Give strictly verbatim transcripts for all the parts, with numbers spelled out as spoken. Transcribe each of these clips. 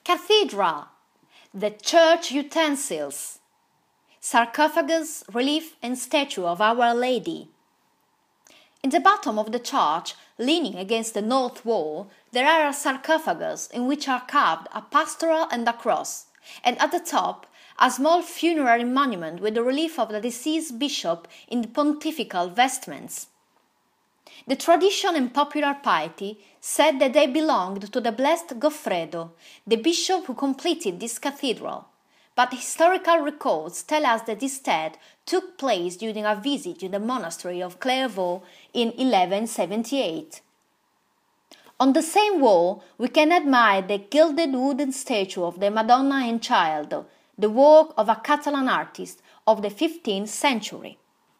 cathedral, the church utensils, sarcophagus, relief and statue of Our Lady. In the bottom of the church, leaning against the north wall, there are a sarcophagus in which are carved a pastoral and a cross, and at the top a small funerary monument with the relief of the deceased bishop in the pontifical vestments. The tradition and popular piety said that they belonged to the blessed Goffredo, the bishop who completed this cathedral, but historical records tell us that instead took place during a visit to the monastery of Clairvaux in eleven seventy-eight. On the same wall we can admire the gilded wooden statue of the Madonna and Child, the work of a Catalan artist of the fifteenth century.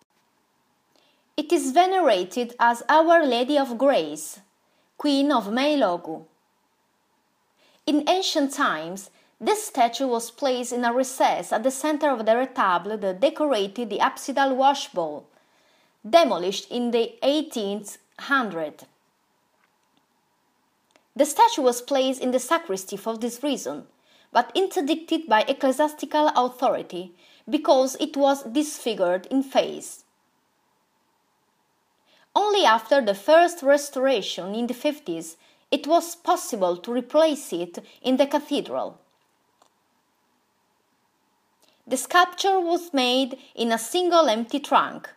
It is venerated as Our Lady of Grace, Queen of Meilogu. In ancient times, this statue was placed in a recess at the center of the retable that decorated the apsidal washbowl, demolished in the eighteenth hundred. The statue was placed in the sacristy for this reason, but interdicted by ecclesiastical authority because it was disfigured in face. Only after the first restoration in the fifties it was possible to replace it in the cathedral. The sculpture was made in a single empty trunk.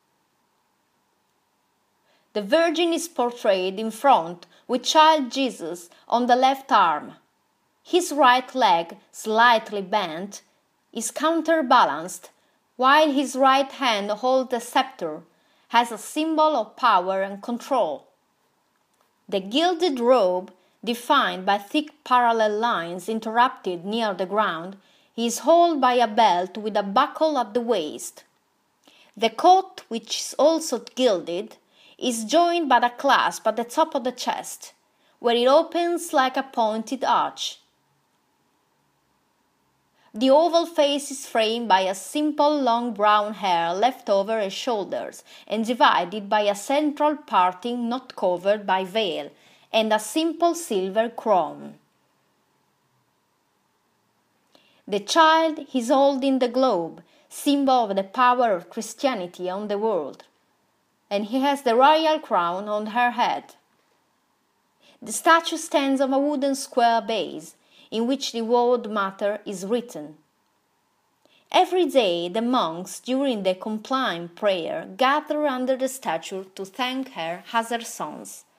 The Virgin is portrayed in front with Child Jesus on the left arm. His right leg, slightly bent, is counterbalanced, while his right hand holds the scepter, as a symbol of power and control. The gilded robe, defined by thick parallel lines interrupted near the ground, is held by a belt with a buckle at the waist. The coat, which is also gilded, is joined by a clasp at the top of the chest, where it opens like a pointed arch. The oval face is framed by a simple long brown hair left over her shoulders and divided by a central parting not covered by veil, and a simple silver crown. The Child is holding the globe, symbol of the power of Christianity on the world, and he has the royal crown on her head. The statue stands on a wooden square base, in which the word matter is written. Every day the monks, during the compline prayer, gather under the statue to thank her as her sons.